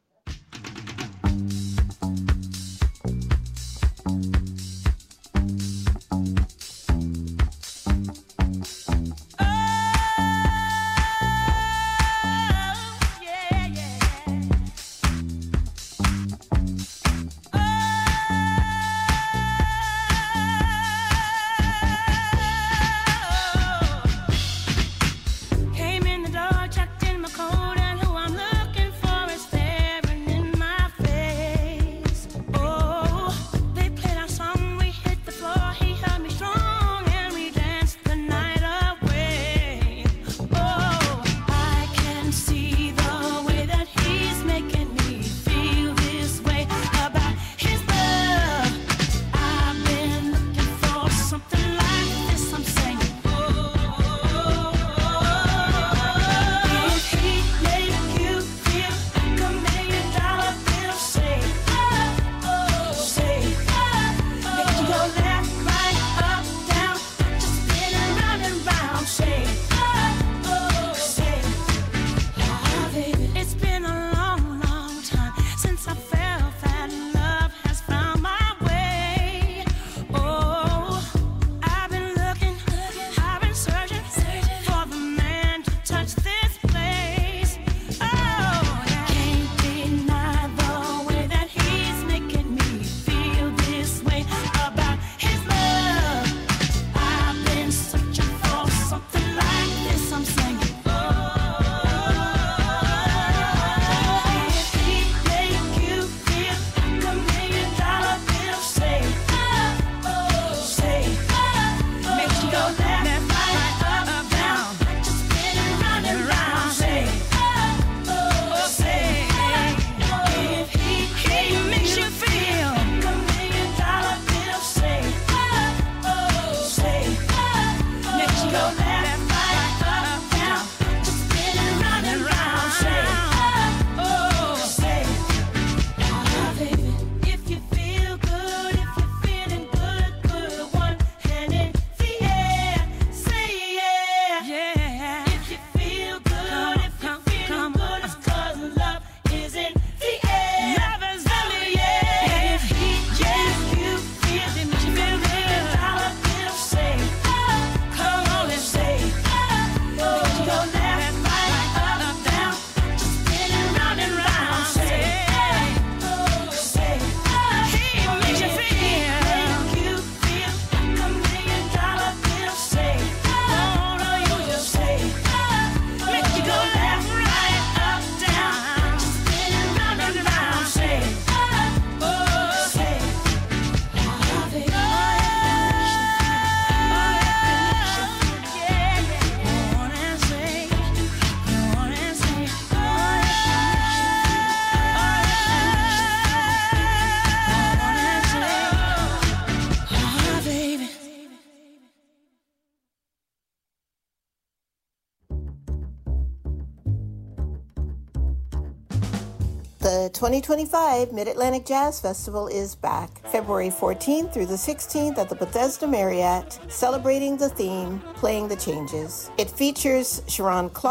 The 2025 Mid-Atlantic Jazz Festival is back, February 14th through the 16th at the Bethesda Marriott, celebrating the theme, Playing the Changes. It features Sharon Clark,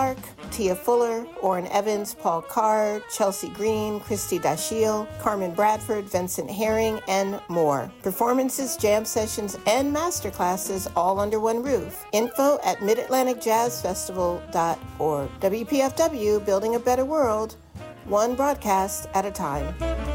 Tia Fuller, Orrin Evans, Paul Card, Chelsea Green, Christy Dashiell, Carmen Bradford, Vincent Herring, and more. Performances, jam sessions, and masterclasses all under one roof. Info at midatlanticjazzfestival.org. WPFW, building a better world, one broadcast at a time.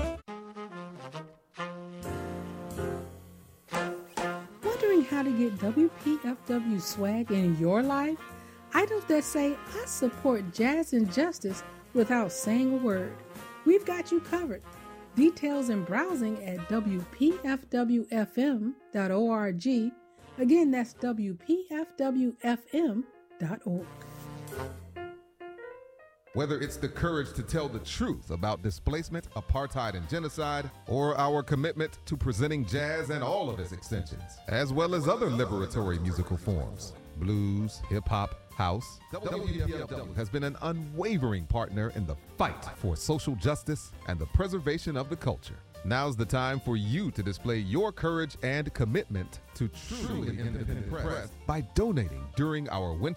Wondering how to get WPFW swag in your life? Items that say, I support Jazz and Justice without saying a word. We've got you covered. Details and browsing at WPFWFM.org. Again, that's WPFWFM.org. Whether it's the courage to tell the truth about displacement, apartheid, and genocide, or our commitment to presenting jazz and all of its extensions, as well as other liberatory musical forms, blues, hip-hop, house, WPFW has been an unwavering partner in the fight for social justice and the preservation of the culture. Now's the time for you to display your courage and commitment to truly independent press by donating during our winter